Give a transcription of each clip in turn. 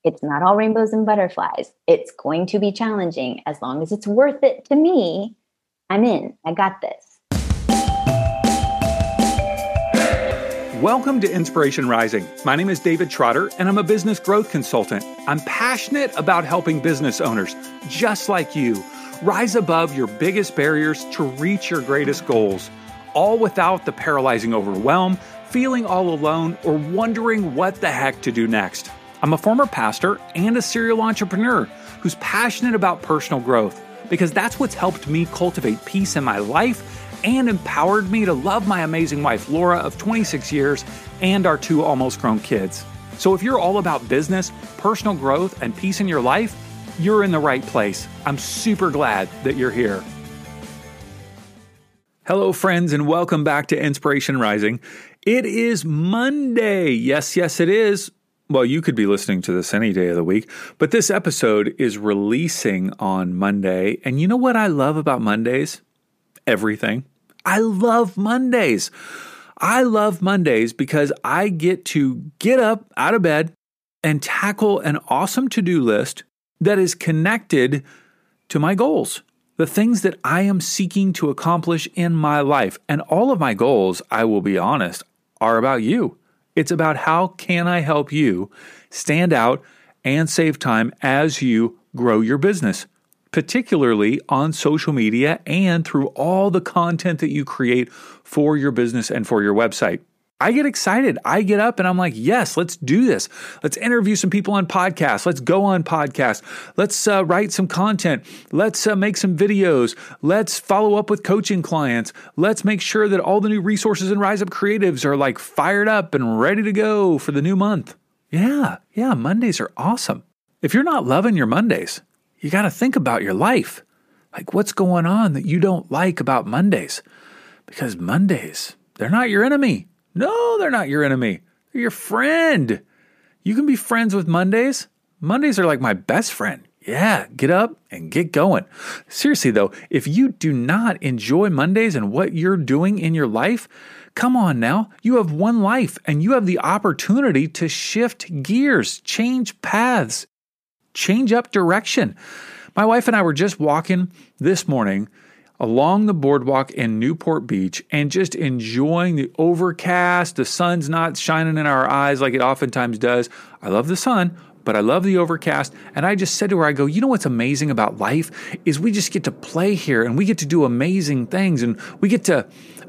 It's not all rainbows and butterflies. It's going to be challenging. As long as it's worth it to me, I'm in. I got this. Welcome to Inspiration Rising. My name is David Trotter, and I'm a business growth consultant. I'm passionate about helping business owners, just like you, rise above your biggest barriers to reach your greatest goals, all without the paralyzing overwhelm, feeling all alone, or wondering what the heck to do next. I'm a former pastor and a serial entrepreneur who's passionate about personal growth because that's what's helped me cultivate peace in my life and empowered me to love my amazing wife, Laura, of 26 years, and our 2 almost grown kids. So if you're all about business, personal growth, and peace in your life, you're in the right place. I'm super glad that you're here. Hello, friends, and welcome back to Inspiration Rising. It is Monday. Yes, it is. Well, you could be listening to this any day of the week, but this episode is releasing on Monday. And you know what I love about Mondays? Everything. I love Mondays. I love Mondays because I get to get up out of bed and tackle an awesome to-do list that is connected to my goals, the things that I am seeking to accomplish in my life. And all of my goals, I will be honest, are about you. It's about how can I help you stand out and save time as you grow your business, particularly on social media and through all the content that you create for your business and for your website. I get excited. I get up and I'm like, yes, let's do this. Let's interview some people on podcasts. Let's go on podcasts. Let's write some content. Let's make some videos. Let's follow up with coaching clients. Let's make sure that all the new resources in Rise Up Creatives are like fired up and ready to go for the new month. Yeah, Mondays are awesome. If you're not loving your Mondays, you got to think about your life. Like what's going on that you don't like about Mondays? Because Mondays, they're not your enemy. No, they're not your enemy. They're your friend. You can be friends with Mondays. Mondays are like my best friend. Yeah, get up and get going. Seriously though, if you do not enjoy Mondays and what you're doing in your life, come on now. You have one life and you have the opportunity to shift gears, change paths, change up direction. My wife and I were just walking this morning along the boardwalk in Newport Beach and just enjoying the overcast. The sun's not shining in our eyes like it oftentimes does. I love the sun, but I love the overcast. And I just said to her, I go, you know what's amazing about life is we just get to play here and we get to do amazing things and we get to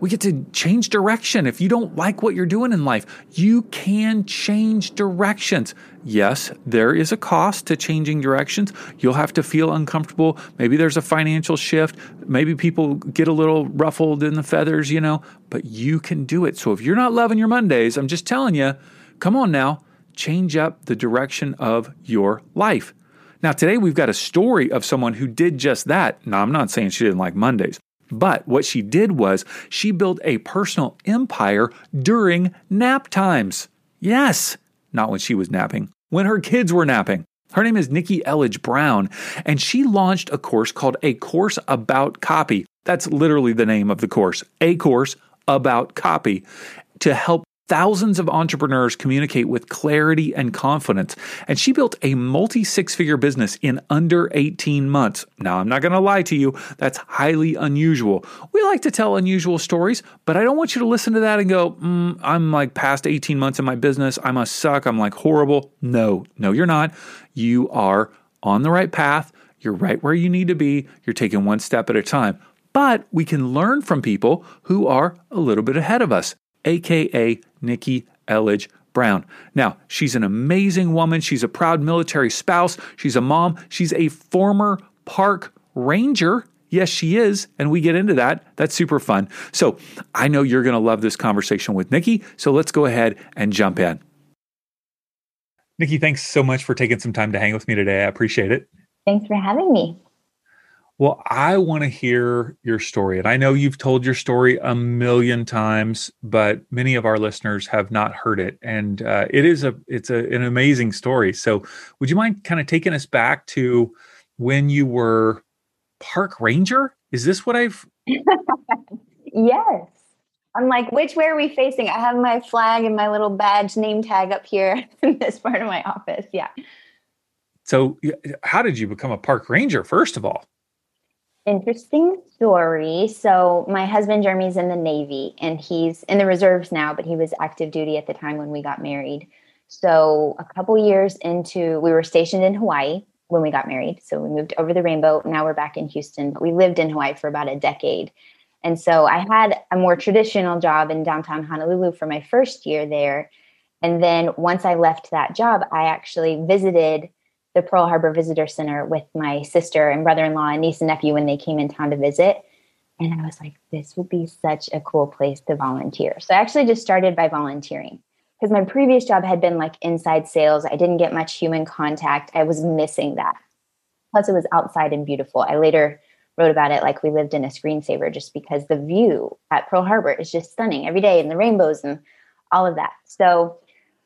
change direction. If you don't like what you're doing in life, you can change directions. Yes, there is a cost to changing directions. You'll have to feel uncomfortable. Maybe there's a financial shift. Maybe people get a little ruffled in the feathers, but you can do it. So if you're not loving your Mondays, I'm just telling you, come on now, change up the direction of your life. Now, today we've got a story of someone who did just that. Now, I'm not saying she didn't like Mondays. But what she did was she built a personal empire during nap times. Yes, not when she was napping, when her kids were napping. Her name is Nikki Elledge Brown, and she launched a course called A Course About Copy. That's literally the name of the course, A Course About Copy, to help thousands of entrepreneurs communicate with clarity and confidence. And she built a multi-six-figure business in under 18 months. Now, I'm not going to lie to you. That's highly unusual. We like to tell unusual stories, but I don't want you to listen to that and go, I'm like past 18 months in my business. I must suck. I'm like horrible. No, you're not. You are on the right path. You're right where you need to be. You're taking one step at a time. But we can learn from people who are a little bit ahead of us, aka Nikki Elledge Brown. Now, she's an amazing woman. She's a proud military spouse. She's a mom. She's a former park ranger. Yes, she is. And we get into that. That's super fun. So I know you're going to love this conversation with Nikki. So let's go ahead and jump in. Nikki, thanks so much for taking some time to hang with me today. I appreciate it. Thanks for having me. Well, I want to hear your story. And I know you've told your story a million times, but many of our listeners have not heard it. And it's an amazing story. So would you mind kind of taking us back to when you were park ranger? Is this what I've... Yes. I'm like, which way are we facing? I have my flag and my little badge name tag up here in this part of my office. Yeah. So how did you become a park ranger, first of all? Interesting story. So my husband Jeremy's in the Navy and he's in the reserves now, but he was active duty at the time when we got married. So a couple years into, we were stationed in Hawaii when we got married. So we moved over the rainbow. Now we're back in Houston, but we lived in Hawaii for about a decade. And so I had a more traditional job in downtown Honolulu for my first year there. And then once I left that job, I actually visited the Pearl Harbor Visitor Center with my sister and brother-in-law and niece and nephew when they came in town to visit. And I was like, this would be such a cool place to volunteer. So I actually just started by volunteering because my previous job had been like inside sales. I didn't get much human contact. I was missing that. Plus it was outside and beautiful. I later wrote about it like we lived in a screensaver just because the view at Pearl Harbor is just stunning every day and the rainbows and all of that. So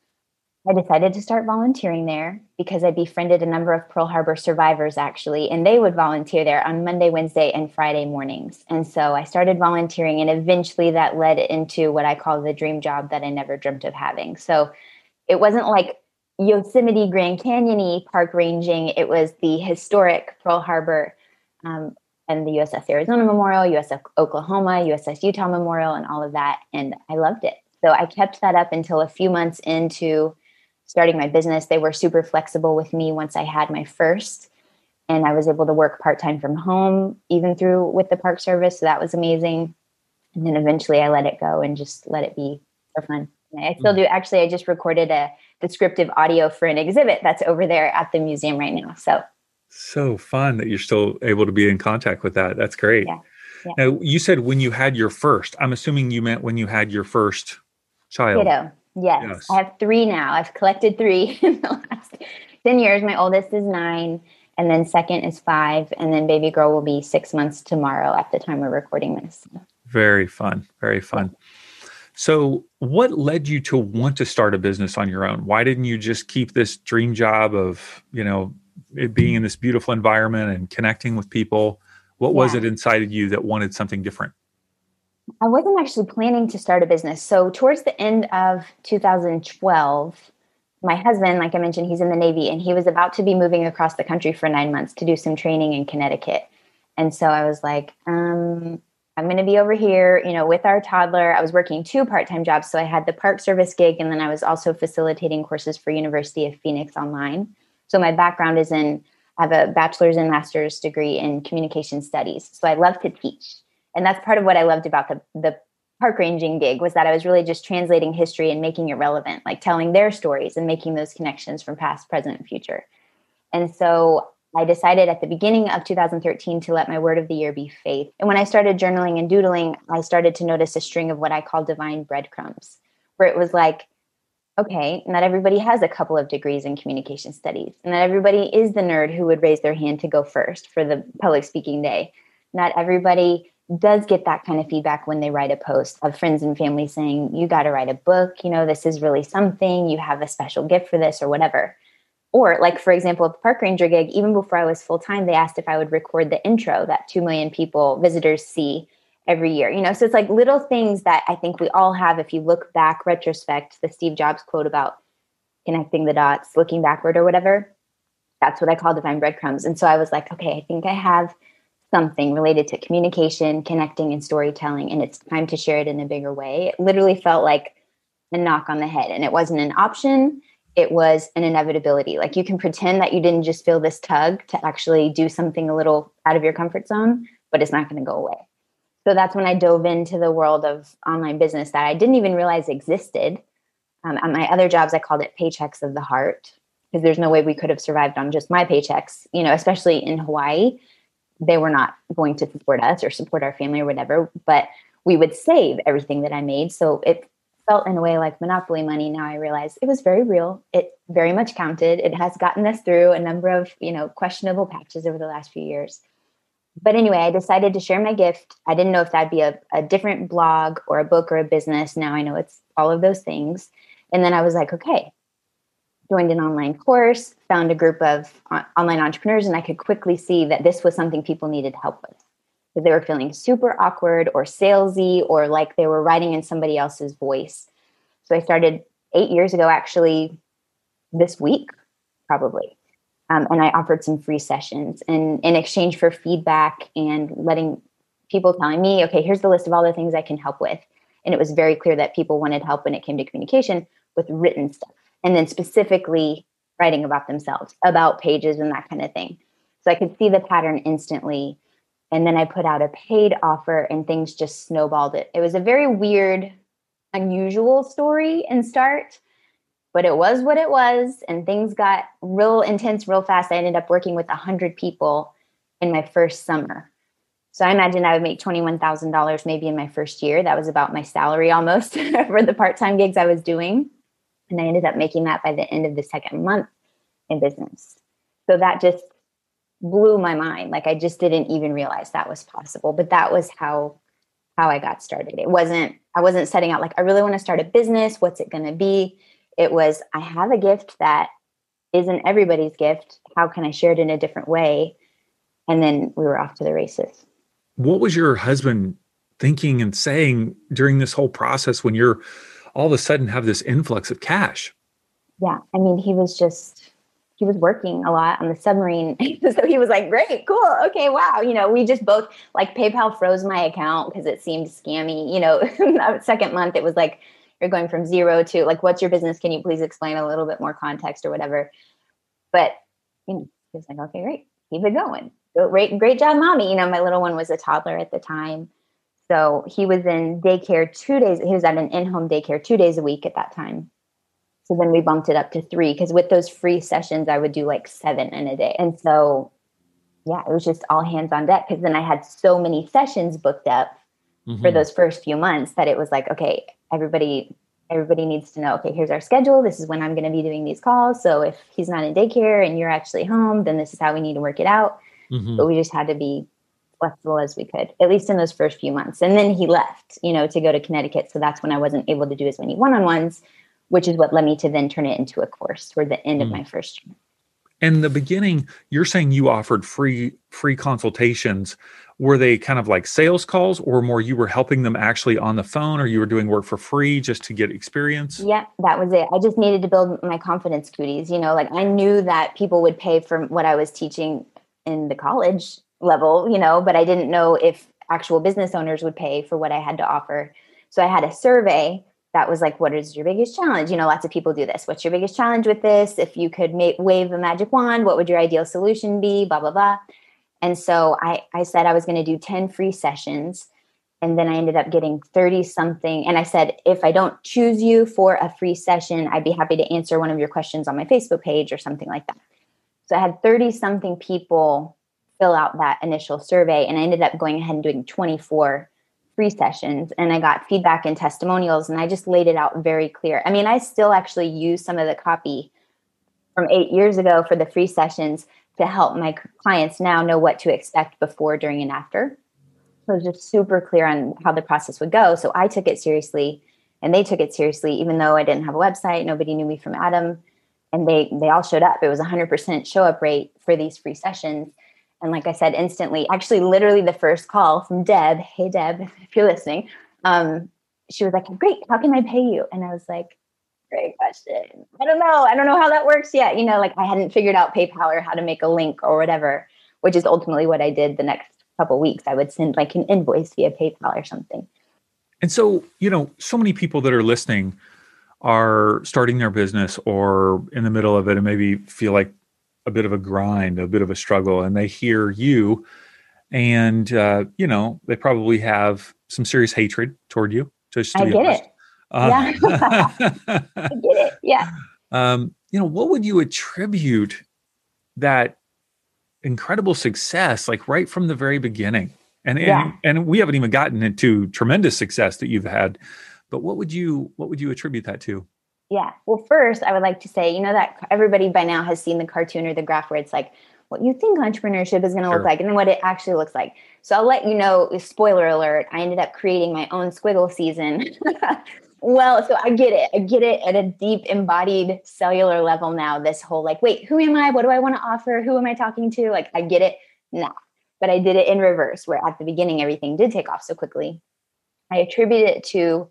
I decided to start volunteering there because I befriended a number of Pearl Harbor survivors, actually, and they would volunteer there on Monday, Wednesday, and Friday mornings. And so I started volunteering, and eventually that led into what I call the dream job that I never dreamt of having. So it wasn't like Yosemite Grand Canyon-y park ranging. It was the historic Pearl Harbor and the USS Arizona Memorial, USS Oklahoma, USS Utah Memorial, and all of that. And I loved it. So I kept that up until a few months into starting my business. They were super flexible with me once I had my first, and I was able to work part-time from home, even through with the Park Service. So that was amazing. And then eventually I let it go and just let it be for fun. And I still do. Actually, I just recorded a descriptive audio for an exhibit that's over there at the museum right now. So fun that you're still able to be in contact with that. That's great. Yeah. Now, you said when you had your first, I'm assuming you meant when you had your first child. Kiddo. Yes. I have 3 now. I've collected 3 in the last 10 years. My oldest is 9, and then second is 5, and then baby girl will be 6 months tomorrow at the time we're recording this. Very fun. Very fun. Yeah. So what led you to want to start a business on your own? Why didn't you just keep this dream job of, it being in this beautiful environment and connecting with people? What was it inside of you that wanted something different? I wasn't actually planning to start a business. So towards the end of 2012, my husband, like I mentioned, he's in the Navy, and he was about to be moving across the country for 9 months to do some training in Connecticut. And so I was like, I'm going to be over here, with our toddler. I was working 2 part-time jobs. So I had the Park Service gig, and then I was also facilitating courses for University of Phoenix online. So my background is I have a bachelor's and master's degree in communication studies. So I love to teach. And that's part of what I loved about the park ranging gig was that I was really just translating history and making it relevant, like telling their stories and making those connections from past, present, and future. And so I decided at the beginning of 2013 to let my word of the year be faith. And when I started journaling and doodling, I started to notice a string of what I call divine breadcrumbs, where it was like, okay, not everybody has a couple of degrees in communication studies. And not everybody is the nerd who would raise their hand to go first for the public speaking day. Not everybody does get that kind of feedback when they write a post of friends and family saying, you got to write a book, this is really something, you have a special gift for this or whatever. Or like, for example, at the Park Ranger gig, even before I was full-time, they asked if I would record the intro that 2 million people, visitors see every year. So it's like little things that I think we all have. If you look back, retrospect, the Steve Jobs quote about connecting the dots, looking backward or whatever, that's what I call divine breadcrumbs. And so I was like, okay, I think I have something related to communication, connecting, and storytelling, and it's time to share it in a bigger way. It literally felt like a knock on the head, and it wasn't an option. It was an inevitability. Like you can pretend that you didn't just feel this tug to actually do something a little out of your comfort zone, but it's not going to go away. So that's when I dove into the world of online business that I didn't even realize existed. On my other jobs, I called it paychecks of the heart because there's no way we could have survived on just my paychecks, especially in Hawaii. They were not going to support us or support our family or whatever, but we would save everything that I made. So it felt in a way like monopoly money. Now I realize it was very real. It very much counted. It has gotten us through a number of, questionable patches over the last few years. But anyway, I decided to share my gift. I didn't know if that'd be a different blog or a book or a business. Now I know it's all of those things. And then I was like, okay, joined an online course, found a group of online entrepreneurs, and I could quickly see that this was something people needed help with. Because they were feeling super awkward or salesy or like they were writing in somebody else's voice. So I started 8 years ago, actually, this week, probably. And I offered some free sessions, and in exchange for feedback and letting people telling me, okay, here's the list of all the things I can help with. And it was very clear that people wanted help when it came to communication with written stuff, and then specifically writing about themselves, about pages and that kind of thing. So I could see the pattern instantly. And then I put out a paid offer and things just snowballed it. It was a very weird, unusual story and start, but it was what it was. And things got real intense real fast. I ended up working with 100 people in my first summer. So I imagined I would make $21,000 maybe in my first year. That was about my salary almost for the part-time gigs I was doing. And I ended up making that by the end of the second month in business. So that just blew my mind. Like I just didn't even realize that was possible. But that was how I got started. I wasn't setting out like, I really want to start a business. What's it going to be? It was, I have a gift that isn't everybody's gift. How can I share it in a different way? And then we were off to the races. What was your husband thinking and saying during this whole process when you're all of a sudden have this influx of cash? Yeah. I mean, he was working a lot on the submarine. So he was like, great, cool. Okay. Wow. We just both like PayPal froze my account because it seemed scammy. Second month, it was like, you're going from zero to like, what's your business? Can you please explain a little bit more context or whatever? But, he was like, okay, great. Keep it going. Great job, mommy. My little one was a toddler at the time. So he was in daycare 2 days. He was at an in-home daycare 2 days a week at that time. So then we bumped it up to 3 because with those free sessions, I would do like 7 in a day. And so, yeah, it was just all hands on deck because then I had so many sessions booked up for those first few months that it was like, okay, everybody needs to know, okay, here's our schedule. This is when I'm going to be doing these calls. So if he's not in daycare and you're actually home, then this is how we need to work it out. But we just had to be flexible as we could, at least in those first few months. And then he left, to go to Connecticut. So that's when I wasn't able to do as many one-on-ones, which is what led me to then turn it into a course toward the end of my first year. In the beginning, you're saying you offered free consultations. Were they kind of like sales calls or more you were helping them actually on the phone, or you were doing work for free just to get experience? Yeah, that was it. I just needed to build my confidence cooties. Like I knew that people would pay for what I was teaching in the college level, but I didn't know if actual business owners would pay for what I had to offer. So I had a survey that was like, what is your biggest challenge? Lots of people do this. What's your biggest challenge with this? If you could wave a magic wand, what would your ideal solution be? Blah, blah, blah. And so I said I was going to do 10 free sessions. And then I ended up getting 30 something. And I said, if I don't choose you for a free session, I'd be happy to answer one of your questions on my Facebook page or something like that. So I had 30 something people fill out that initial survey. And I ended up going ahead and doing 24 free sessions, and I got feedback and testimonials, and I just laid it out very clear. I mean, I still actually use some of the copy from 8 years ago for the free sessions to help my clients now know what to expect before, during, and after. So it was just super clear on how the process would go. So I took it seriously, and they took it seriously, even though I didn't have a website. Nobody knew me from Adam, and they all showed up. It was 100% show up rate for these free sessions. And like I said, instantly, actually, literally the first call from Deb, hey, Deb, if you're listening, she was like, great, how can I pay you? And I was like, great question. I don't know how that works yet. Like I hadn't figured out PayPal or how to make a link or whatever, which is ultimately what I did the next couple of weeks. I would send like an invoice via PayPal or something. And so, so many people that are listening are starting their business or in the middle of it and maybe feel like a bit of a grind, a bit of a struggle, and they hear you and, they probably have some serious hatred toward you. Just to I be get honest. it. Yeah. I get it. Yeah. What would you attribute that incredible success, like right from the very beginning? And we haven't even gotten into tremendous success that you've had, but what would you attribute that to? Yeah. Well, first, I would like to say, that everybody by now has seen the cartoon or the graph where it's like, what you think entrepreneurship is going to look like and then what it actually looks like. So I'll let you know, spoiler alert, I ended up creating my own squiggle season. Well, so I get it. I get it at a deep embodied cellular level now, this whole like, wait, who am I? What do I want to offer? Who am I talking to? Like, I get it now. But I did it in reverse, where at the beginning, everything did take off so quickly. I attribute it to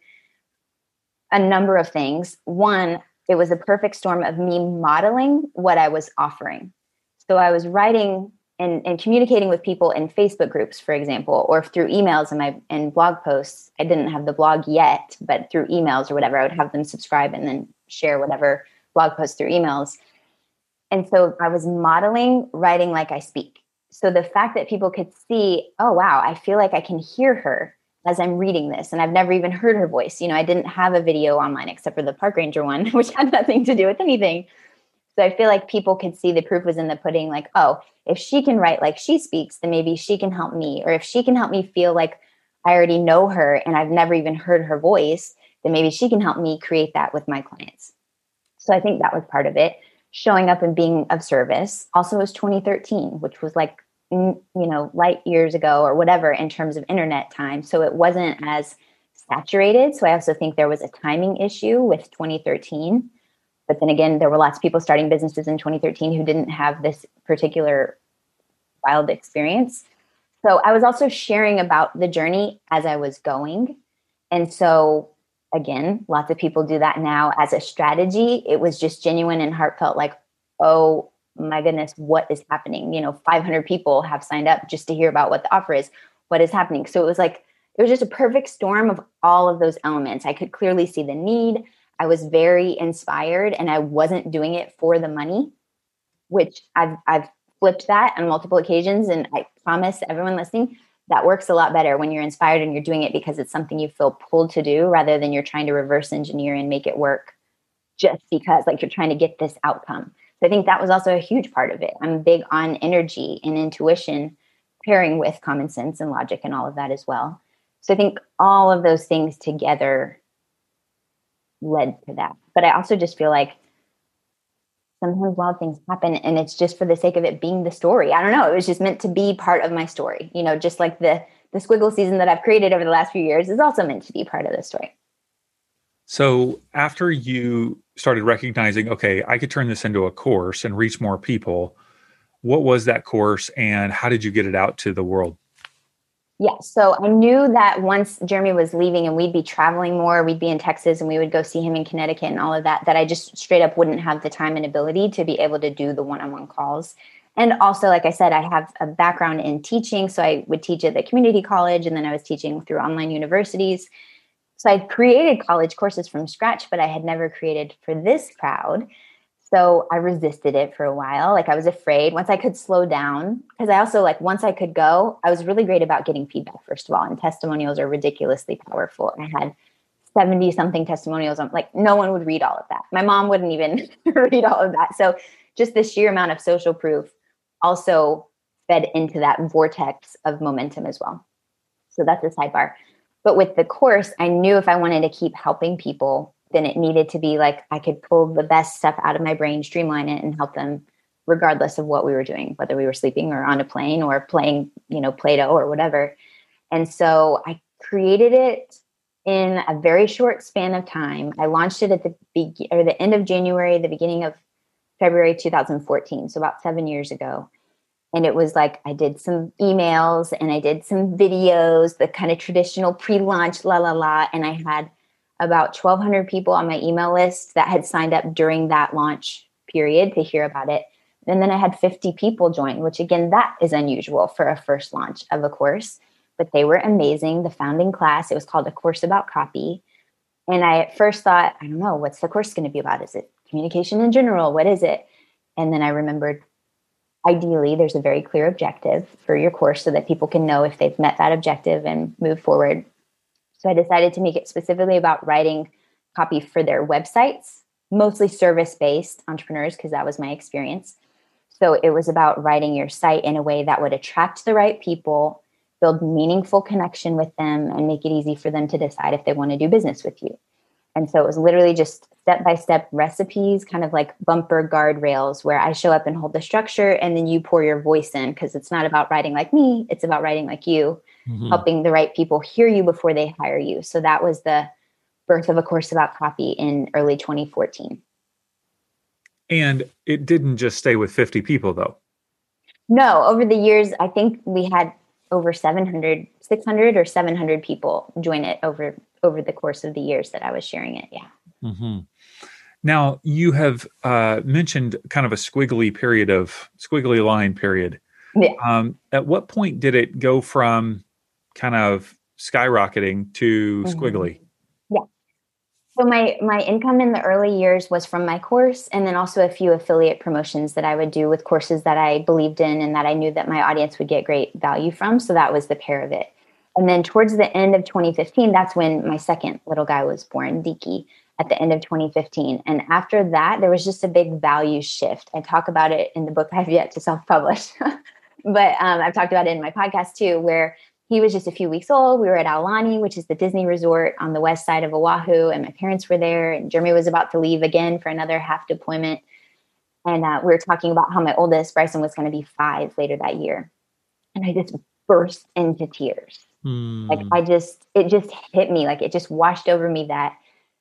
a number of things. One, it was a perfect storm of me modeling what I was offering. So I was writing and communicating with people in Facebook groups, for example, or through emails and blog posts. I didn't have the blog yet, but through emails or whatever, I would have them subscribe and then share whatever blog posts through emails. And so I was modeling writing like I speak. So the fact that people could see, oh, wow, I feel like I can hear her as I'm reading this. And I've never even heard her voice. I didn't have a video online except for the park ranger one, which had nothing to do with anything. So I feel like people could see the proof was in the pudding, like, oh, if she can write like she speaks, then maybe she can help me. Or if she can help me feel like I already know her and I've never even heard her voice, then maybe she can help me create that with my clients. So I think that was part of it. Showing up and being of service. Also, it was 2013, which was like, light years ago or whatever in terms of internet time. So it wasn't as saturated. So I also think there was a timing issue with 2013. But then again, there were lots of people starting businesses in 2013 who didn't have this particular wild experience. So I was also sharing about the journey as I was going. And so again, lots of people do that now as a strategy. It was just genuine and heartfelt, like, oh my goodness, what is happening? 500 people have signed up just to hear about what the offer is. What is happening? So it was just a perfect storm of all of those elements. I could clearly see the need. I was very inspired and I wasn't doing it for the money, which I've flipped that on multiple occasions. And I promise everyone listening, that works a lot better when you're inspired and you're doing it because it's something you feel pulled to do rather than you're trying to reverse engineer and make it work just because like you're trying to get this outcome. So I think that was also a huge part of it. I'm big on energy and intuition pairing with common sense and logic and all of that as well. So I think all of those things together led to that. But I also just feel like sometimes wild things happen and it's just for the sake of it being the story. I don't know. It was just meant to be part of my story. Just like the squiggle season that I've created over the last few years is also meant to be part of the story. So after you started recognizing, okay, I could turn this into a course and reach more people, what was that course and how did you get it out to the world? Yeah. So I knew that once Jeremy was leaving and we'd be traveling more, we'd be in Texas and we would go see him in Connecticut and all of that, that I just straight up wouldn't have the time and ability to be able to do the one-on-one calls. And also, like I said, I have a background in teaching. So I would teach at the community college and then I was teaching through online universities. So I created college courses from scratch, but I had never created for this crowd. So I resisted it for a while. Like I was afraid once I could slow down, because I also once I could go, I was really great about getting feedback, first of all, and testimonials are ridiculously powerful. I had 70 something testimonials. I'm like, no one would read all of that. My mom wouldn't even read all of that. So just the sheer amount of social proof also fed into that vortex of momentum as well. So that's a sidebar. But with the course, I knew if I wanted to keep helping people, then it needed to be like I could pull the best stuff out of my brain, streamline it, and help them regardless of what we were doing, whether we were sleeping or on a plane or playing, Play-Doh or whatever. And so I created it in a very short span of time. I launched it at the end of January, the beginning of February 2014, so about 7 years ago. And it was like I did some emails and I did some videos, the kind of traditional pre-launch and I had about 1,200 people on my email list that had signed up during that launch period to hear about it. And then I had 50 people join, which again, that is unusual for a first launch of a course, but they were amazing. The founding class, it was called A Course About Copy. And I at first thought, I don't know, what's the course going to be about? Is it communication in general? What is it? And then I remembered, ideally, there's a very clear objective for your course so that people can know if they've met that objective and move forward. So I decided to make it specifically about writing copy for their websites, mostly service-based entrepreneurs, because that was my experience. So it was about writing your site in a way that would attract the right people, build meaningful connection with them, and make it easy for them to decide if they want to do business with you. And so it was literally just step-by-step recipes, kind of like bumper guardrails where I show up and hold the structure and then you pour your voice in, because it's not about writing like me, it's about writing like you, helping the right people hear you before they hire you. So that was the birth of A Course About Copy in early 2014. And it didn't just stay with 50 people though. No, over the years, I think we had over 600 or 700 people join it over the course of the years that I was sharing it. Yeah. Mm-hmm. Now, you have mentioned kind of a squiggly line period. Yeah. At what point did it go from kind of skyrocketing to hmm squiggly? Yeah. So my income in the early years was from my course, and then also a few affiliate promotions that I would do with courses that I believed in and that I knew that my audience would get great value from. So that was the pair of it. And then towards the end of 2015, that's when my second little guy was born, Diki, at the end of 2015. And after that, there was just a big value shift. I talk about it in the book I've yet to self-publish, but I've talked about it in my podcast too, where he was just a few weeks old. We were at Aulani, which is the Disney resort on the west side of Oahu, and my parents were there. And Jeremy was about to leave again for another half deployment. And we were talking about how my oldest, Bryson, was going to be 5 later that year. And I just burst into tears. Like it just hit me, like it just washed over me that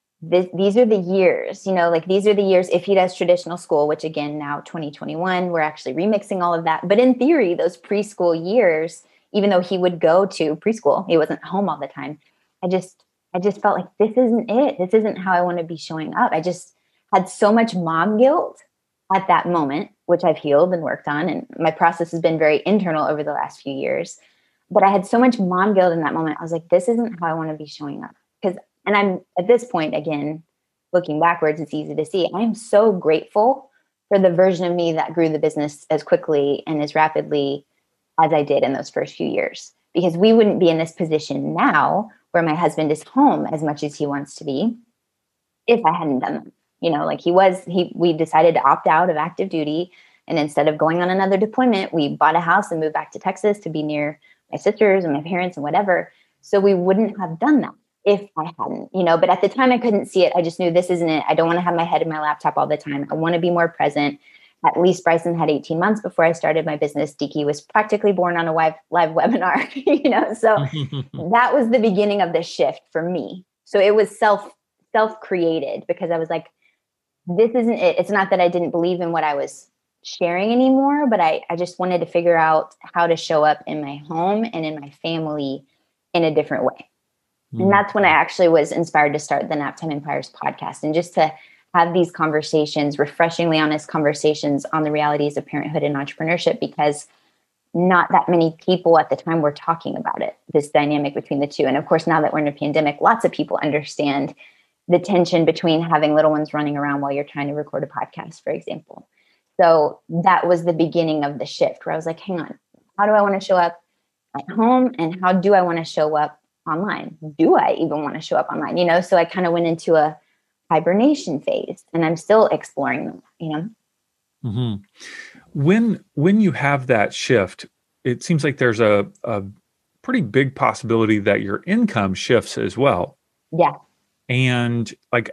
these are the years, like these are the years if he does traditional school, which again, now 2021, we're actually remixing all of that. But in theory, those preschool years, even though he would go to preschool, he wasn't home all the time. I just felt like this isn't it. This isn't how I want to be showing up. I just had so much mom guilt at that moment, which I've healed and worked on. And my process has been very internal over the last few years. But I had so much mom guilt in that moment. I was like, this isn't how I want to be showing up. And I'm at this point, again, looking backwards, it's easy to see. I am so grateful for the version of me that grew the business as quickly and as rapidly as I did in those first few years, because we wouldn't be in this position now where my husband is home as much as he wants to be if I hadn't done that. Like we decided to opt out of active duty. And instead of going on another deployment, we bought a house and moved back to Texas to be near my sisters and my parents and whatever. So we wouldn't have done that if I hadn't, but at the time I couldn't see it. I just knew this isn't it. I don't want to have my head in my laptop all the time. I want to be more present. At least Bryson had 18 months before I started my business. Diki was practically born on a live webinar, so that was the beginning of the shift for me. So it was self-created, because I was like, this isn't it. It's not that I didn't believe in what I was sharing anymore, but I just wanted to figure out how to show up in my home and in my family in a different way. And that's when I actually was inspired to start the Naptime Empires podcast, and just to have these conversations, refreshingly honest conversations on the realities of parenthood and entrepreneurship, because not that many people at the time were talking about it, this dynamic between the two. And of course, now that we're in a pandemic, lots of people understand the tension between having little ones running around while you're trying to record a podcast, for example. So that was the beginning of the shift, where I was like, hang on, how do I want to show up at home? And how do I want to show up online? Do I even want to show up online? So I kind of went into a hibernation phase, and I'm still exploring them, Mm-hmm. When you have that shift, it seems like there's a pretty big possibility that your income shifts as well. Yeah. And like,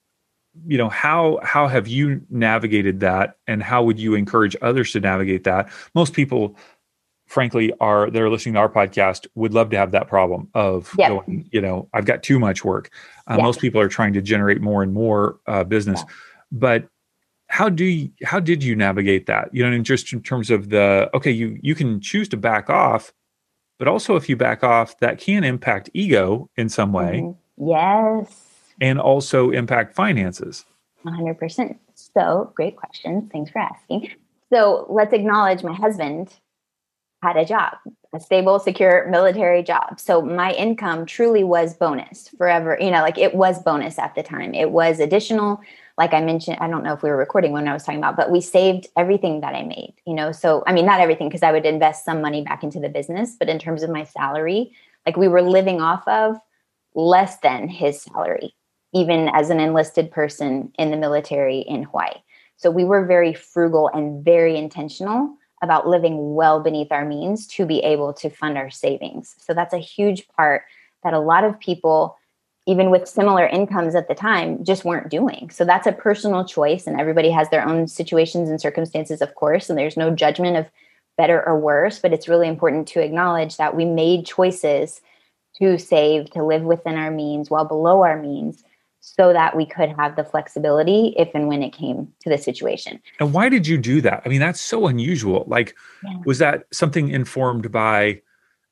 how have you navigated that, and how would you encourage others to navigate that? Most people, frankly, they're listening to our podcast would love to have that problem of going, I've got too much work. Most people are trying to generate more and more business, but how did you navigate that? And just in terms of you can choose to back off, but also if you back off, that can impact ego in some way. Mm-hmm. Yes. And also impact finances. 100%. So great question. Thanks for asking. So let's acknowledge my husband had a job, a stable, secure military job. So my income truly was bonus forever. It was bonus at the time. It was additional. Like I mentioned, I don't know if we were recording when I was talking about, but we saved everything that I made, so, I mean, not everything, because I would invest some money back into the business, but in terms of my salary, like we were living off of less than his salary, even as an enlisted person in the military in Hawaii. So we were very frugal and very intentional about living well beneath our means to be able to fund our savings. So that's a huge part that a lot of people, even with similar incomes at the time, just weren't doing. So that's a personal choice, and everybody has their own situations and circumstances, of course, and there's no judgment of better or worse, but it's really important to acknowledge that we made choices to save, to live within our means, well below our means, so that we could have the flexibility if and when it came to the situation. And why did you do that? I mean, that's so unusual. Like, was that something informed by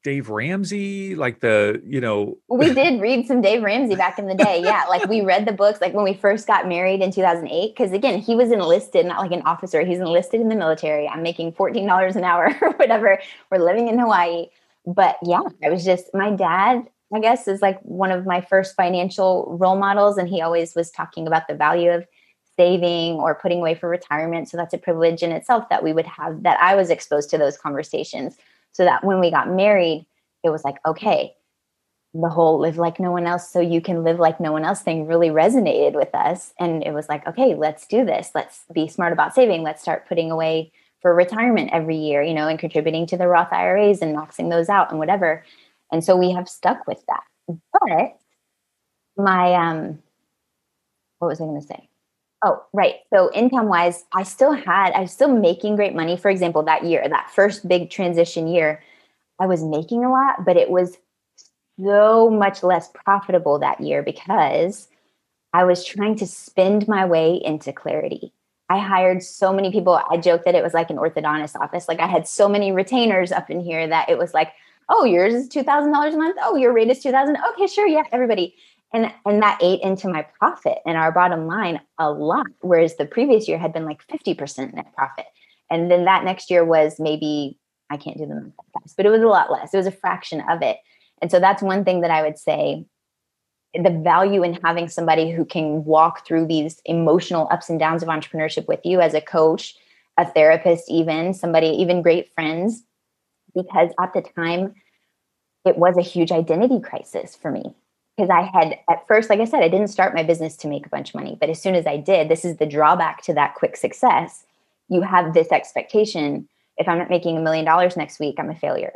Dave Ramsey, like the, We did read some Dave Ramsey back in the day. Yeah. Like we read the books, like when we first got married in 2008. Cause again, he was enlisted, not like an officer. He's enlisted in the military. I'm making $14 an hour or whatever. We're living in Hawaii. But yeah, I was just, my dad, I guess, is like one of my first financial role models. And he always was talking about the value of saving or putting away for retirement. So that's a privilege in itself that we would have, that I was exposed to those conversations. So that when we got married, it was like, okay, the whole live like no one else so you can live like no one else thing really resonated with us. And it was like, okay, let's do this. Let's be smart about saving. Let's start putting away for retirement every year, and contributing to the Roth IRAs and maxing those out and whatever. And so we have stuck with that. But my, what was I going to say? Oh, right. So income wise, I was still making great money. For example, that year, that first big transition year, I was making a lot, but it was so much less profitable that year because I was trying to spend my way into clarity. I hired so many people. I joked that it was like an orthodontist office. Like I had so many retainers up in here that it was like, oh, yours is $2,000 a month. Oh, your rate is 2,000. Okay, sure. Yeah, everybody. And that ate into my profit and our bottom line a lot. Whereas the previous year had been like 50% net profit. And then that next year was maybe, I can't do the math that fast, but it was a lot less. It was a fraction of it. And so that's one thing that I would say, the value in having somebody who can walk through these emotional ups and downs of entrepreneurship with you as a coach, a therapist, even great friends, because at the time it was a huge identity crisis for me. Because I had, at first, like I said, I didn't start my business to make a bunch of money. But as soon as I did, this is the drawback to that quick success. You have this expectation. If I'm not making $1 million next week, I'm a failure,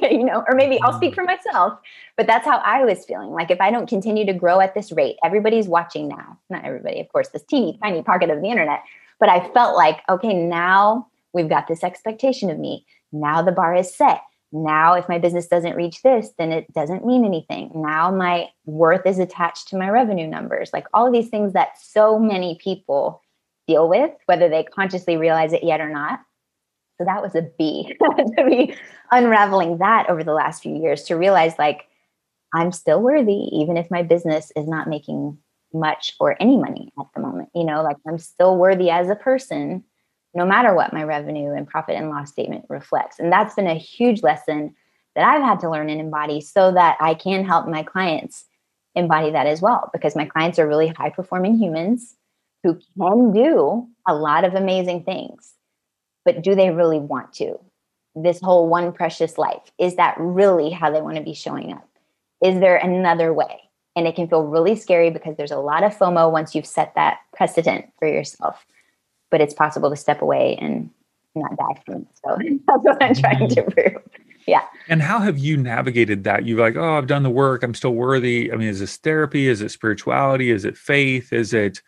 or maybe I'll speak for myself, but that's how I was feeling. Like if I don't continue to grow at this rate, everybody's watching now. Not everybody, of course, this teeny tiny pocket of the internet, but I felt like, okay, now we've got this expectation of me. Now the bar is set. Now, if my business doesn't reach this, then it doesn't mean anything. Now my worth is attached to my revenue numbers, like all of these things that so many people deal with, whether they consciously realize it yet or not. So that was a B to be unraveling that over the last few years to realize like I'm still worthy, even if my business is not making much or any money at the moment, like I'm still worthy as a person, no matter what my revenue and profit and loss statement reflects. And that's been a huge lesson that I've had to learn and embody so that I can help my clients embody that as well, because my clients are really high performing humans who can do a lot of amazing things. But do they really want to? This whole one precious life, is that really how they want to be showing up? Is there another way? And it can feel really scary because there's a lot of FOMO once you've set that precedent for yourself. But it's possible to step away and not die from it. So that's what I'm trying to prove. Yeah. And how have you navigated that? You're like, oh, I've done the work. I'm still worthy. I mean, is this therapy? Is it spirituality? Is it faith? Is it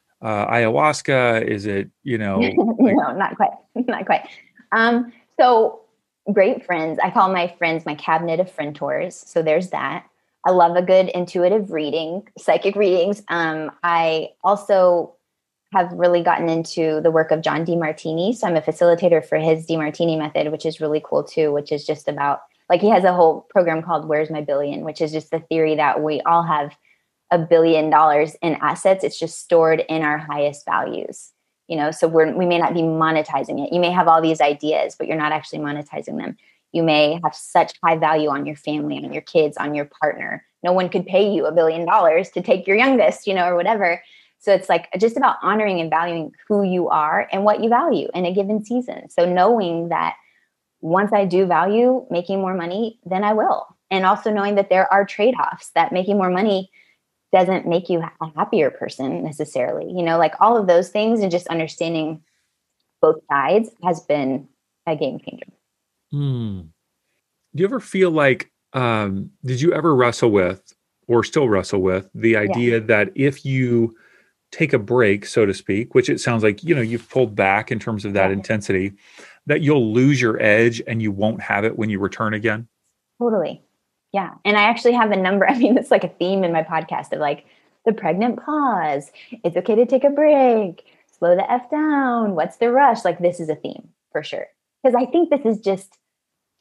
ayahuasca? Is it, No, not quite. Not quite. So great friends. I call my friends my cabinet of friend-tors. So there's that. I love a good intuitive reading, psychic readings. I also have really gotten into the work of John Demartini. So I'm a facilitator for his Demartini method, which is really cool too, which is just about, like, he has a whole program called Where's My Billion, which is just the theory that we all have $1 billion in assets. It's just stored in our highest values. So we may not be monetizing it. You may have all these ideas, but you're not actually monetizing them. You may have such high value on your family, on your kids, on your partner. No one could pay you $1 billion to take your youngest, or whatever. So it's like just about honoring and valuing who you are and what you value in a given season. So knowing that once I do value making more money, then I will. And also knowing that there are trade-offs, that making more money doesn't make you a happier person necessarily, like all of those things, and just understanding both sides has been a game changer. Do you ever feel like, did you ever wrestle with, or still wrestle with, the idea that if you take a break, so to speak, which it sounds like, you've pulled back in terms of that intensity, that you'll lose your edge and you won't have it when you return again? Totally. Yeah. And I actually have a number. I mean, it's like a theme in my podcast of like the pregnant pause. It's okay to take a break. Slow the F down. What's the rush? Like this is a theme for sure. Because I think this is just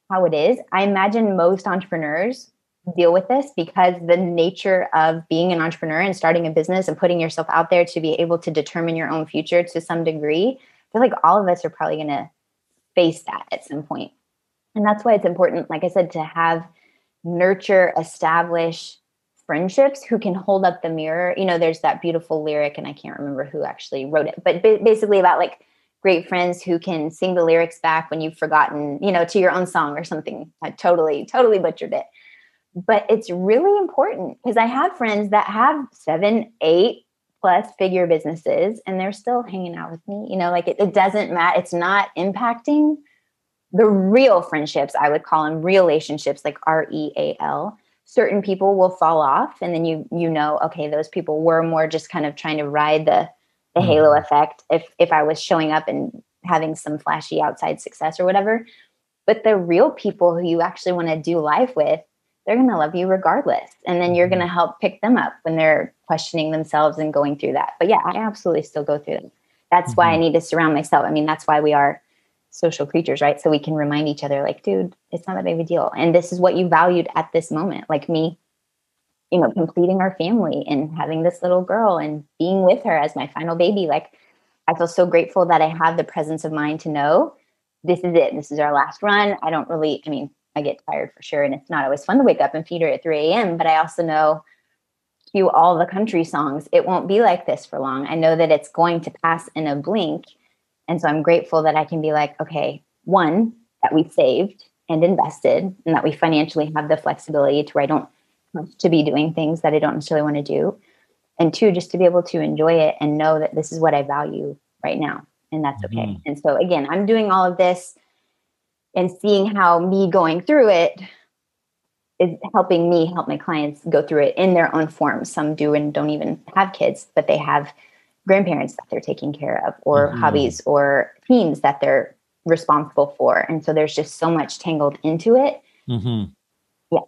how it is. I imagine most entrepreneurs deal with this because the nature of being an entrepreneur and starting a business and putting yourself out there to be able to determine your own future to some degree, I feel like all of us are probably going to face that at some point. And that's why it's important, like I said, to have nurture, establish friendships who can hold up the mirror. There's that beautiful lyric, and I can't remember who actually wrote it, but basically about like great friends who can sing the lyrics back when you've forgotten, to your own song or something. I totally butchered it. But it's really important because I have friends that have 7, 8 plus figure businesses and they're still hanging out with me. Like it doesn't matter. It's not impacting the real friendships. I would call them real relationships, like REAL. Certain people will fall off, and then okay, those people were more just kind of trying to ride the halo effect if I was showing up and having some flashy outside success or whatever. But the real people who you actually want to do life with, they're going to love you regardless. And then you're going to help pick them up when they're questioning themselves and going through that. But yeah, I absolutely still go through it. That's why I need to surround myself. I mean, that's why we are social creatures, right? So we can remind each other like, dude, it's not that big of a deal. And this is what you valued at this moment. Like me, completing our family and having this little girl and being with her as my final baby. Like, I feel so grateful that I have the presence of mind to know this is it. This is our last run. I get tired for sure. And it's not always fun to wake up and feed her at 3 a.m. But I also know, cue all the country songs, it won't be like this for long. I know that it's going to pass in a blink. And so I'm grateful that I can be like, okay, one, that we saved and invested and that we financially have the flexibility to where I don't have to be doing things that I don't necessarily want to do. And two, just to be able to enjoy it and know that this is what I value right now. And that's okay. And so again, I'm doing all of this and seeing how me going through it is helping me help my clients go through it in their own form. Some do and don't even have kids, but they have grandparents that they're taking care of, or hobbies or teams that they're responsible for. And so there's just so much tangled into it. Yeah.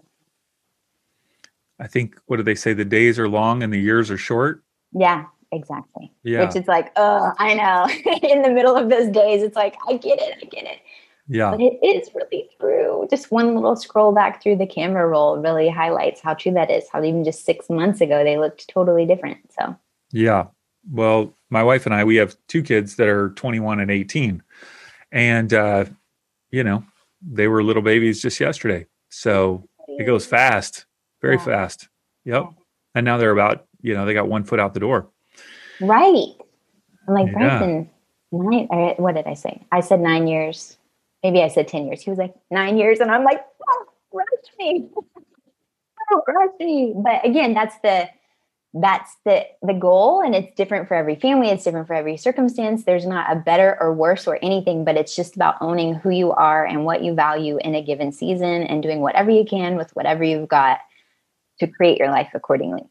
I think, what do they say? The days are long and the years are short. Yeah, exactly. Yeah. Which is like, oh, I know. In the middle of those days, it's like, I get it. Yeah. But it is really true. Just one little scroll back through the camera roll really highlights how true that is. How even just 6 months ago, they looked totally different. So, yeah. Well, my wife and I, we have 2 kids that are 21 and 18. And, they were little babies just yesterday. So it goes fast, very fast. Yep. Yeah. And now they're about, they got 1 foot out the door. Right. I'm like, Bryson, what did I say? I said 9 years. Maybe I said 10 years. He was like, 9 years. And I'm like, oh, rush me. Oh, rush me. But again, that's the goal. And it's different for every family. It's different for every circumstance. There's not a better or worse or anything, but it's just about owning who you are and what you value in a given season and doing whatever you can with whatever you've got to create your life accordingly.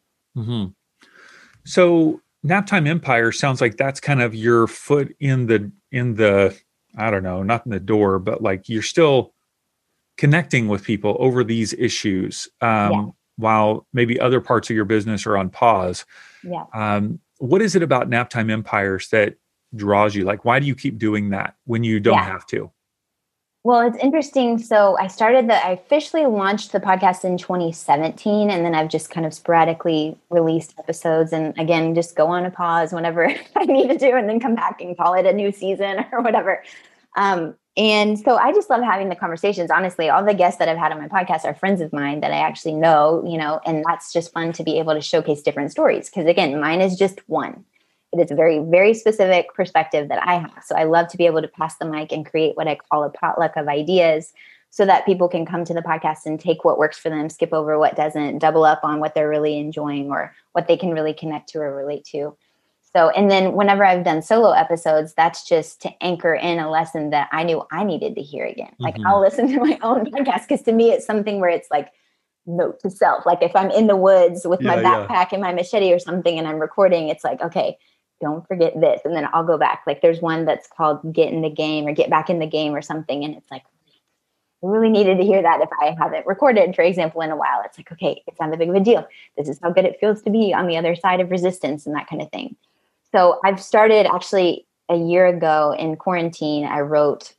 So Naptime Empire sounds like that's kind of your foot in the, I don't know, not in the door, but like you're still connecting with people over these issues. While maybe other parts of your business are on pause. Yeah. What is it about Naptime Empires that draws you? Like, why do you keep doing that when you don't have to? Well, it's interesting. So I officially launched the podcast in 2017, and then I've just kind of sporadically released episodes and again, just go on a pause whenever I need to do, and then come back and call it a new season or whatever. And so I just love having the conversations. Honestly, all the guests that I've had on my podcast are friends of mine that I actually know, and that's just fun to be able to showcase different stories. Because again, mine is just one. It is a very, very specific perspective that I have. So I love to be able to pass the mic and create what I call a potluck of ideas so that people can come to the podcast and take what works for them, skip over what doesn't, double up on what they're really enjoying or what they can really connect to or relate to. So, and then whenever I've done solo episodes, that's just to anchor in a lesson that I knew I needed to hear again. Like I'll listen to my own podcast because to me, it's something where it's like note to self. Like if I'm in the woods with my backpack and my machete or something and I'm recording, it's like, okay, don't forget this. And then I'll go back. Like there's one that's called Get in the Game or Get Back in the Game or something. And it's like, I really needed to hear that if I haven't recorded, for example, in a while. It's like, okay, it's not that big of a deal. This is how good it feels to be on the other side of resistance and that kind of thing. So I've started actually a year ago in quarantine. I wrote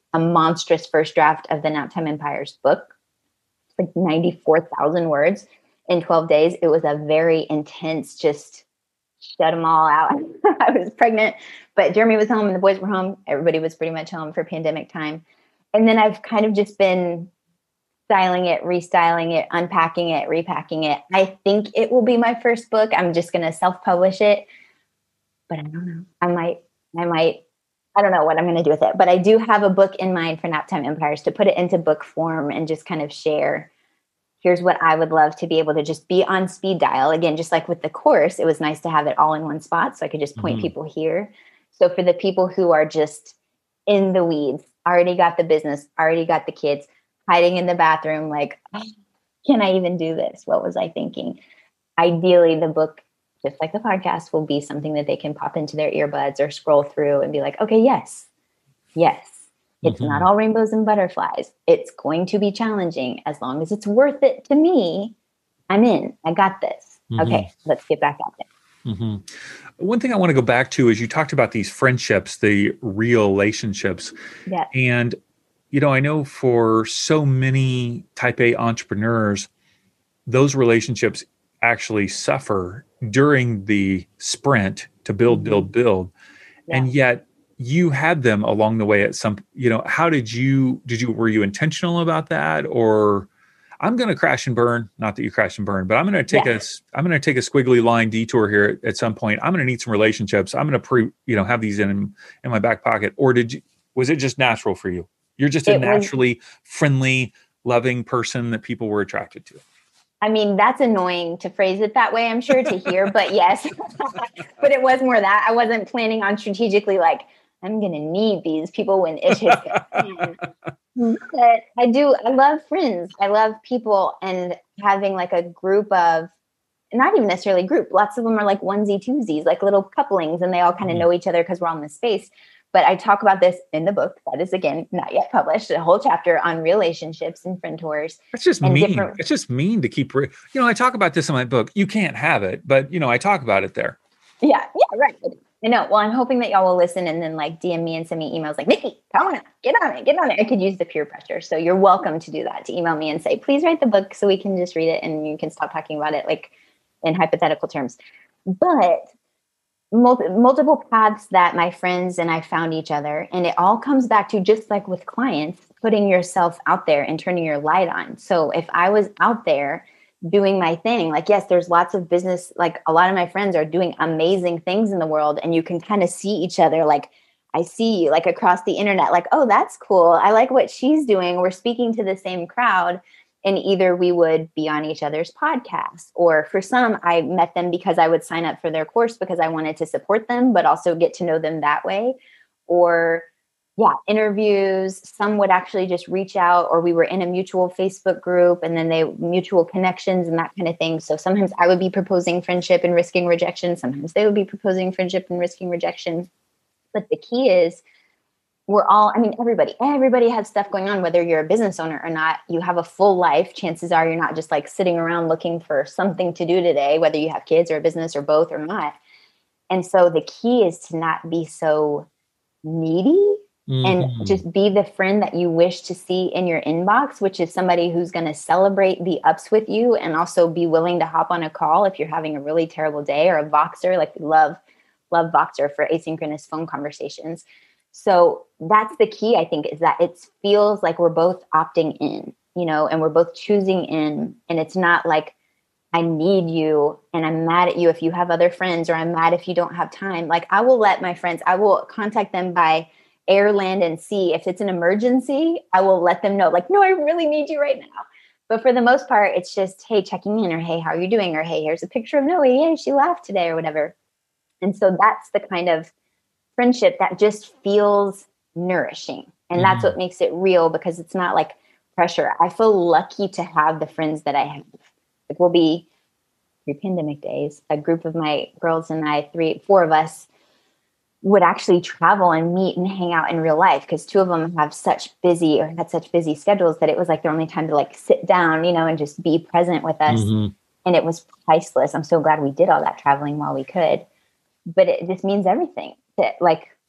a monstrous first draft of the Naptime Empires book, like 94,000 words in 12 days. It was a very intense, just shut them all out. I was pregnant, but Jeremy was home and the boys were home. Everybody was pretty much home for pandemic time. And then I've kind of just been styling it, restyling it, unpacking it, repacking it. I think it will be my first book. I'm just going to self-publish it, but I don't know. I don't know what I'm going to do with it, but I do have a book in mind for Naptime Empires to put it into book form and just kind of share. Here's what I would love to be able to just be on speed dial. Again, just like with the course, it was nice to have it all in one spot so I could just point people here. So for the people who are just in the weeds, already got the business, already got the kids, hiding in the bathroom, like, oh, can I even do this? What was I thinking? Ideally, the book, just like the podcast, will be something that they can pop into their earbuds or scroll through and be like, okay, yes. It's not all rainbows and butterflies. It's going to be challenging. As long as it's worth it to me, I'm in. I got this. Okay, let's get back at it. One thing I want to go back to is you talked about these friendships, the real relationships. Yeah. And, I know for so many type A entrepreneurs, those relationships actually suffer during the sprint to build. Yeah. And yet you had them along the way at some, how were you intentional about that? Or I'm going to crash and burn, not that you crash and burn, but I'm going to take a squiggly line detour here at some point. I'm going to need some relationships. I'm going to have these in my back pocket. Or was it just natural for you? You're just a naturally friendly, loving person that people were attracted to. I mean, that's annoying to phrase it that way, I'm sure, to hear, but yes. But it was more that I wasn't planning on strategically like, I'm going to need these people when it hits. But I love friends. I love people, and having like a group of, not even necessarily group, lots of them are like onesie twosies, like little couplings, and they all kind of know each other because we're all in this space. But I talk about this in the book that is, again, not yet published, a whole chapter on relationships and friend tours. It's just mean. It's just mean to keep, I talk about this in my book. You can't have it, but I talk about it there. Yeah, right. I know. Well, I'm hoping that y'all will listen and then like DM me and send me emails like, Nikki, come on, get on it. I could use the peer pressure. So you're welcome to do that, to email me and say, please write the book so we can just read it and you can stop talking about it like in hypothetical terms. But multiple paths that my friends and I found each other. And it all comes back to, just like with clients, putting yourself out there and turning your light on. So if I was out there doing my thing, like, yes, there's lots of business, like a lot of my friends are doing amazing things in the world, and you can kind of see each other. Like, I see you like across the internet, like, oh, that's cool. I like what she's doing. We're speaking to the same crowd. And either we would be on each other's podcasts, or for some, I met them because I would sign up for their course because I wanted to support them, but also get to know them that way. Or interviews. Some would actually just reach out, or we were in a mutual Facebook group, and then mutual connections and that kind of thing. So sometimes I would be proposing friendship and risking rejection. Sometimes they would be proposing friendship and risking rejection. But the key is, everybody has stuff going on, whether you're a business owner or not. You have a full life. Chances are you're not just like sitting around looking for something to do today, whether you have kids or a business or both or not. And so the key is to not be so needy and just be the friend that you wish to see in your inbox, which is somebody who's going to celebrate the ups with you and also be willing to hop on a call if you're having a really terrible day, or a Voxer. Like, we love Voxer for asynchronous phone conversations. So that's the key, I think, is that it feels like we're both opting in, and we're both choosing in. And it's not like, I need you and I'm mad at you if you have other friends, or I'm mad if you don't have time. Like, I will let my friends, I will contact them by air, land, and sea. If it's an emergency, I will let them know, like, no, I really need you right now. But for the most part, it's just, hey, checking in, or hey, how are you doing? Or hey, here's a picture of Noe. Yay, she laughed today, or whatever. And so that's the kind of friendship that just feels nourishing. And that's what makes it real, because it's not like pressure. I feel lucky to have the friends that I have. It will be pre-pandemic days. A group of my girls and I, 4 of us, would actually travel and meet and hang out in real life, because 2 of them had such busy schedules that it was like their only time to like sit down, and just be present with us. And it was priceless. I'm so glad we did all that traveling while we could. But it just means everything. That, like,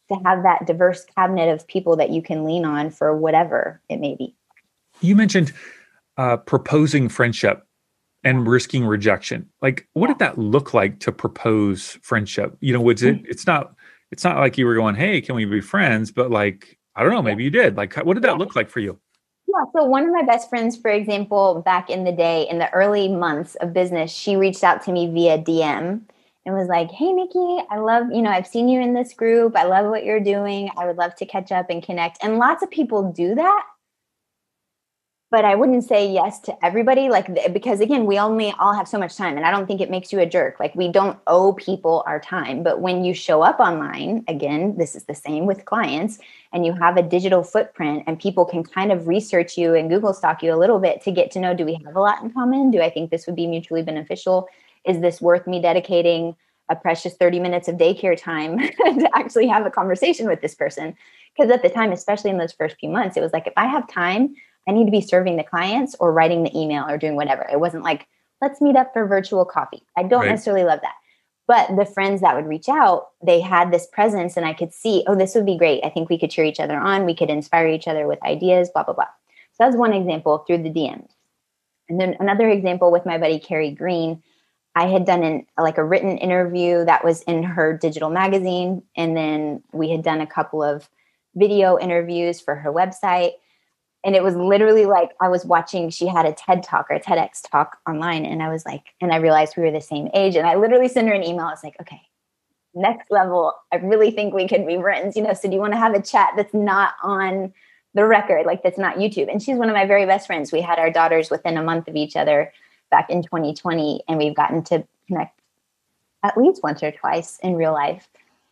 to have that diverse cabinet of people that you can lean on for whatever it may be. You mentioned proposing friendship and risking rejection. Like, what did that look like to propose friendship? Was it, it's not like you were going, hey, can we be friends? But like, I don't know, maybe you did. Like, what did that look like for you? Yeah. So one of my best friends, for example, back in the day, in the early months of business, she reached out to me via DM and was like, hey, Nikki, I love, I've seen you in this group. I love what you're doing. I would love to catch up and connect. And lots of people do that. But I wouldn't say yes to everybody, because again, we only all have so much time, and I don't think it makes you a jerk. Like, we don't owe people our time. But when you show up online, again, this is the same with clients, and you have a digital footprint, and people can kind of research you and Google stalk you a little bit to get to know, do we have a lot in common? Do I think this would be mutually beneficial? Is this worth me dedicating a precious 30 minutes of daycare time to actually have a conversation with this person? Because at the time, especially in those first few months, it was like, if I have time, I need to be serving the clients or writing the email or doing whatever. It wasn't like, let's meet up for virtual coffee. I don't necessarily love that. But the friends that would reach out, they had this presence, and I could see, oh, this would be great. I think we could cheer each other on. We could inspire each other with ideas, blah, blah, blah. So that's one example through the DMs. And then another example with my buddy, Carrie Green, I had done a written interview that was in her digital magazine. And then we had done a couple of video interviews for her website. And it was literally like I was watching, she had a TED Talk or a TEDx talk online. And I was like, and I realized we were the same age. And I literally sent her an email. I was like, okay, next level. I really think we could be friends. So do you want to have a chat that's not on the record? Like, that's not YouTube. And she's one of my very best friends. We had our daughters within a month of each other back in 2020. And we've gotten to connect at least once or twice in real life.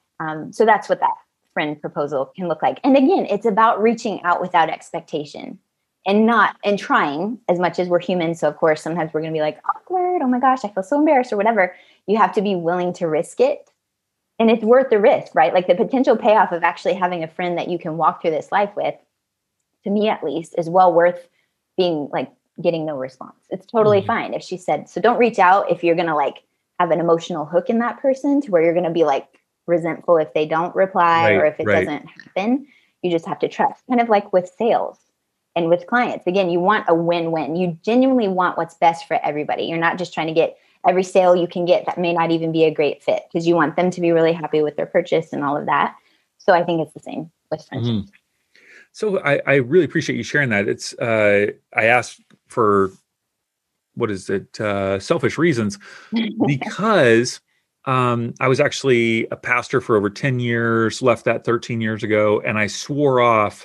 So that's what that friend proposal can look like. And again, it's about reaching out without expectation and trying as much as we're human. So of course, sometimes we're going to be like, awkward. Oh my gosh, I feel so embarrassed or whatever. You have to be willing to risk it. And it's worth the risk, right? Like, the potential payoff of actually having a friend that you can walk through this life with, to me at least, is well worth being like getting no response. It's totally fine if she said, so don't reach out if you're going to like have an emotional hook in that person to where you're going to be like resentful if they don't reply or if it doesn't happen. You just have to trust, kind of like with sales and with clients. Again, you want a win-win. You genuinely want what's best for everybody. You're not just trying to get every sale you can get that may not even be a great fit, because you want them to be really happy with their purchase and all of that. So I think it's the same with friendships. So I really appreciate you sharing that. It's I asked for, selfish reasons, because I was actually a pastor for over 10 years, left that 13 years ago. And I swore off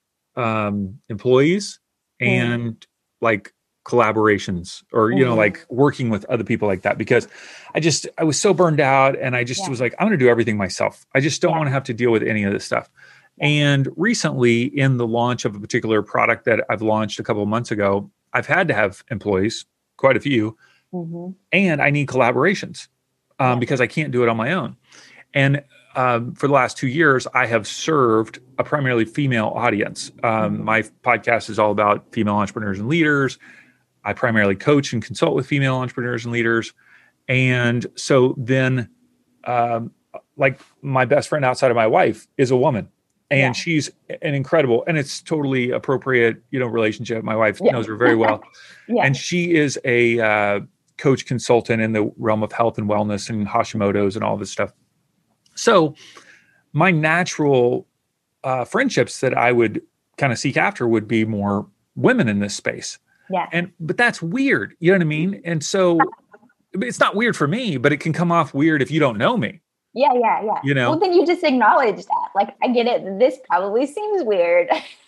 employees and like collaborations or, like working with other people like that, because I was so burned out, and I just was like, I'm going to do everything myself. I just don't want to have to deal with any of this stuff. And recently, in the launch of a particular product that I've launched a couple of months ago, I've had to have employees, quite a few, and I need collaborations. Because I can't do it on my own. And for the last 2 years, I have served a primarily female audience. My podcast is all about female entrepreneurs and leaders. I primarily coach and consult with female entrepreneurs and leaders. And so then, like, my best friend outside of my wife is a woman. And she's an incredible, and it's totally appropriate, relationship. My wife knows her very well. And she is a coach consultant in the realm of health and wellness and Hashimoto's and all this stuff. So my natural friendships that I would kind of seek after would be more women in this space. But that's weird. You know what I mean? And so it's not weird for me, but it can come off weird if you don't know me. Yeah. Well, then you just acknowledge that. Like, I get it. This probably seems weird.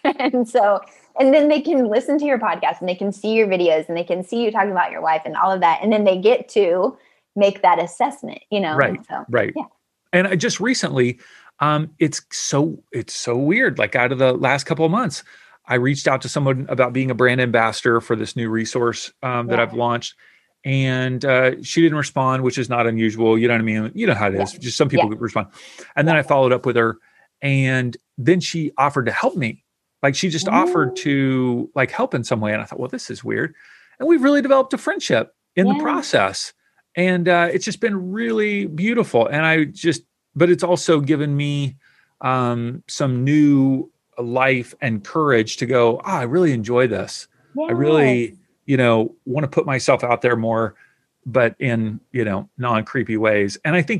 And then they can listen to your podcast, and they can see your videos, and they can see you talking about your wife and all of that. And then they get to make that assessment, Right. Yeah. And I just recently, it's so weird. Like, out of the last couple of months, I reached out to someone about being a brand ambassador for this new resource that I've launched. And she didn't respond, which is not unusual. You know what I mean? You know how it is. Just some people respond. And then I followed up with her, and then she offered to help me. Like, she just offered to like help in some way. And I thought, well, this is weird. And we've really developed a friendship in the process. And it's just been really beautiful. And but it's also given me some new life and courage to go, I really enjoy this. Yes. I really, want to put myself out there more, but in, non-creepy ways. And I think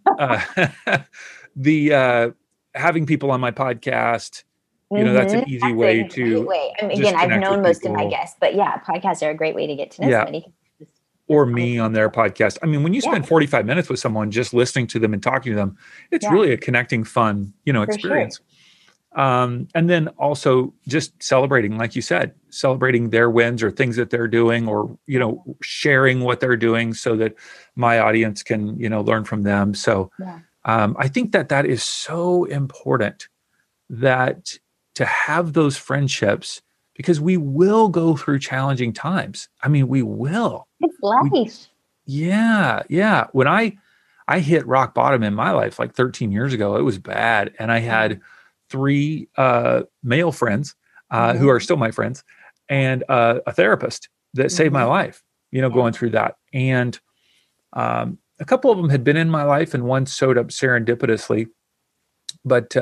having people on my podcast, that's an easy way to I mean, again, I've known most of my guests, but yeah, podcasts are a great way to get to know somebody. Or me on their podcast. I mean, when you spend 45 minutes with someone, just listening to them and talking to them, it's really a connecting, fun, experience. Sure. And then also just celebrating, like you said, celebrating their wins or things that they're doing, or, sharing what they're doing so that my audience can, learn from them. So I think that is so important, that to have those friendships, because we will go through challenging times. I mean, we will. It's life. Yeah. When I hit rock bottom in my life like 13 years ago, it was bad. And I had 3 male friends who are still my friends, and a therapist that saved my life, going through that. And a couple of them had been in my life, and one showed up serendipitously. But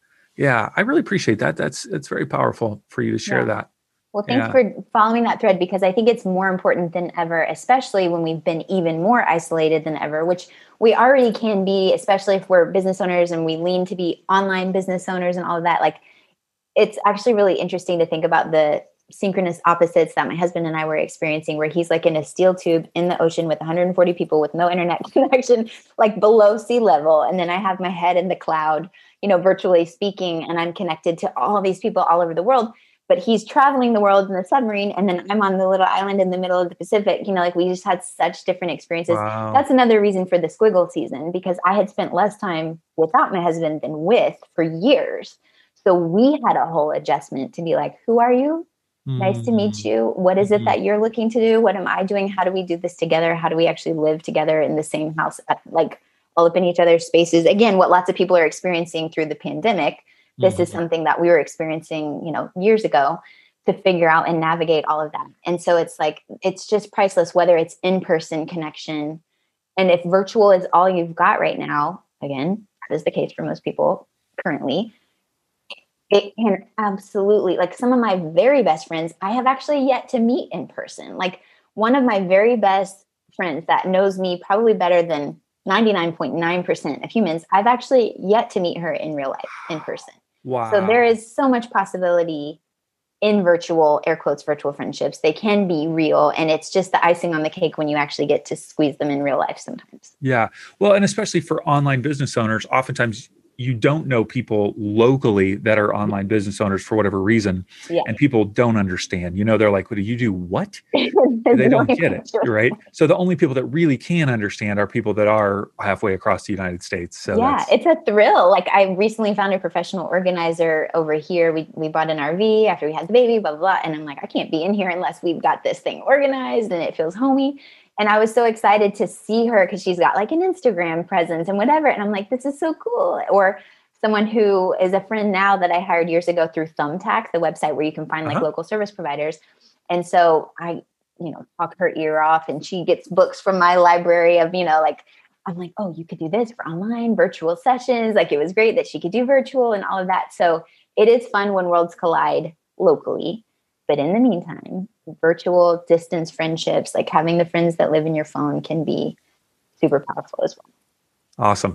I really appreciate that. It's very powerful for you to share that. Well, thanks for following that thread, because I think it's more important than ever, especially when we've been even more isolated than ever, which we already can be, especially if we're business owners and we lean to be online business owners and all of that. Like, it's actually really interesting to think about the synchronous opposites that my husband and I were experiencing, where he's like in a steel tube in the ocean with 140 people with no internet connection, like below sea level. And then I have my head in the cloud, virtually speaking, and I'm connected to all of these people all over the world. But he's traveling the world in a submarine, and then I'm on the little island in the middle of the Pacific. Like, we just had such different experiences. Wow. That's another reason for the squiggle season, because I had spent less time without my husband than with for years. So we had a whole adjustment to be like, who are you? Nice to meet you. What is it that you're looking to do? What am I doing? How do we do this together? How do we actually live together in the same house, like all up in each other's spaces? Again, what lots of people are experiencing through the pandemic. This is something that we were experiencing, years ago, to figure out and navigate all of that. And so it's like, it's just priceless, whether it's in-person connection. And if virtual is all you've got right now, again, that is the case for most people currently, it can absolutely, like, some of my very best friends, I have actually yet to meet in person. Like, one of my very best friends that knows me probably better than 99.9% of humans, I've actually yet to meet her in real life, in person. Wow. So there is so much possibility in virtual, air quotes, virtual friendships. They can be real, and it's just the icing on the cake when you actually get to squeeze them in real life sometimes. Yeah. Well, and especially for online business owners, oftentimes you don't know people locally that are online business owners for whatever reason. Yeah. And people don't understand, they're like, what do you do? What? They don't get it. Right. So the only people that really can understand are people that are halfway across the United States. So yeah, it's a thrill. Like, I recently found a professional organizer over here. We bought an RV after we had the baby, blah, blah, blah. And I'm like, I can't be in here unless we've got this thing organized and it feels homey. And I was so excited to see her, because she's got like an Instagram presence and whatever. And I'm like, this is so cool. Or someone who is a friend now that I hired years ago through Thumbtack, the website where you can find like local service providers. And so I, talk her ear off, and she gets books from my library of, I'm like, oh, you could do this for online virtual sessions. Like, it was great that she could do virtual and all of that. So it is fun when worlds collide locally. But in the meantime, virtual distance friendships, like having the friends that live in your phone, can be super powerful as well. Awesome.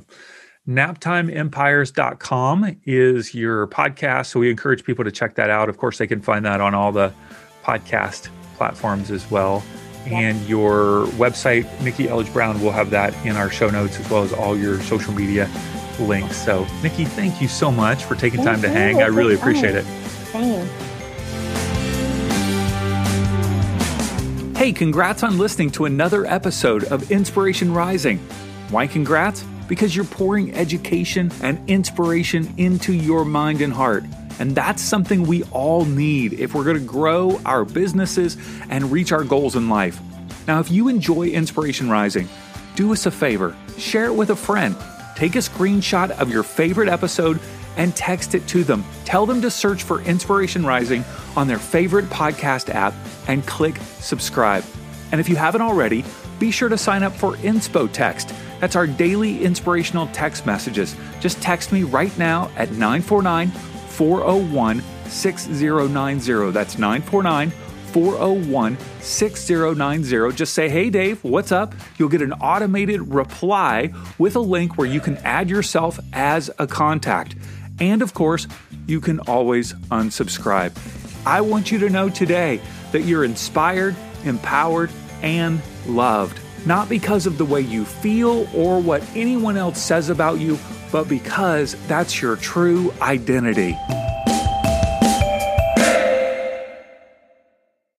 NapTimeEmpires.com is your podcast. So we encourage people to check that out. Of course, they can find that on all the podcast platforms as well. Yeah. And your website, Nikki Elledge Brown, will have that in our show notes, as well as all your social media links. So, Nikki, thank you so much for taking time to hang. I really appreciate it. Same. Hey, congrats on listening to another episode of Inspiration Rising. Why congrats? Because you're pouring education and inspiration into your mind and heart. And that's something we all need if we're going to grow our businesses and reach our goals in life. Now, if you enjoy Inspiration Rising, do us a favor, share it with a friend. Take a screenshot of your favorite episode and text it to them. Tell them to search for Inspiration Rising on their favorite podcast app and click subscribe. And if you haven't already, be sure to sign up for Inspo Text. That's our daily inspirational text messages. Just text me right now at 949-401-6090. That's 949-401-6090. Just say, hey, Dave, what's up? You'll get an automated reply with a link where you can add yourself as a contact. And of course, you can always unsubscribe. I want you to know today that you're inspired, empowered, and loved. Not because of the way you feel or what anyone else says about you, but because that's your true identity.